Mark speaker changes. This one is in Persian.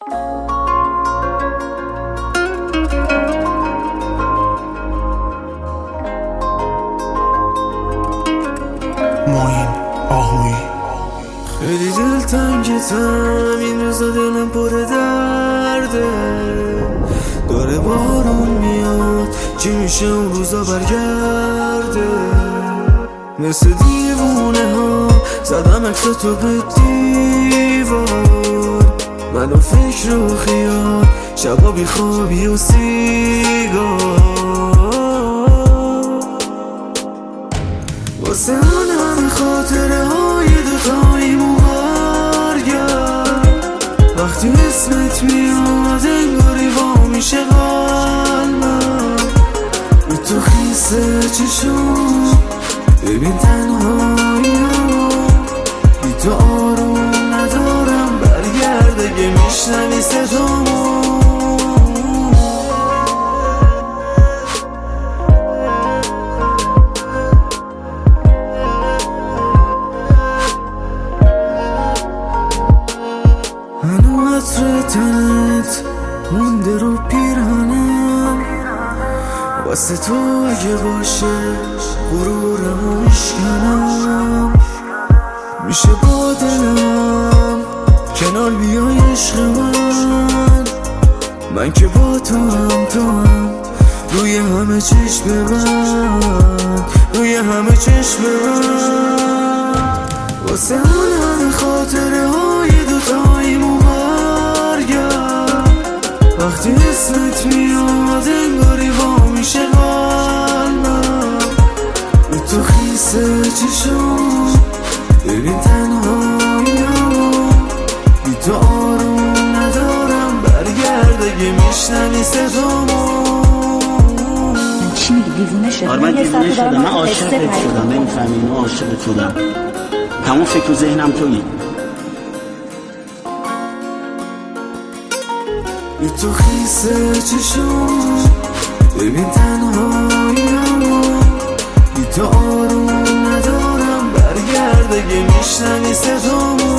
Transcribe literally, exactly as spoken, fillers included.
Speaker 1: معین آهویی.
Speaker 2: خیلی دلتنگتم این روزا، دلم پر درده، داره بارون میاد، چی میشه اون روزا برگرده؟ مثل دیوونه ها زدم عکس تو به دیوار، منو فکر و خیال، شبا بی خوابی و سیگار، واسه اون همه خاطره های دوتاییمون برگرد. وقتی اسمت میاد انگاری وا میشه قلبم، رو تو خیسه چشم، ببین تنهایی‌ام، بی تو آروم ندارم، برگرد اگه میشنوی صدامو. هنو عطر تنت مونده رو پیرهنم، واسه تو اگه باشه غرورمو میشکنم، میشه با دلم کنار بیای عشق من، من که با تو هم تو هم روی همه چشم من، روی همه چشم من، واسه اون همه خاطره های دوتاییمون برگرد. وقتی اسمت میاد انگاری وا میشه قلبم، رو تو خیسه چشم، ببین تنهایی‌ام، بی تو آروم ندارم، برگرد اگه میشنوی صدامو.
Speaker 3: چی میگی دیوونه شدم؟
Speaker 4: آره من دیوونه شدم، من عاشقت شدم، نمیفهمی، من عاشقت شدم، تمام فکر و ذهنم تویی.
Speaker 2: بی تو خیسه چشم، ببین تنهایی‌ام، بی تو آروم ندارم، برگرد اگه میشنوی صدامو.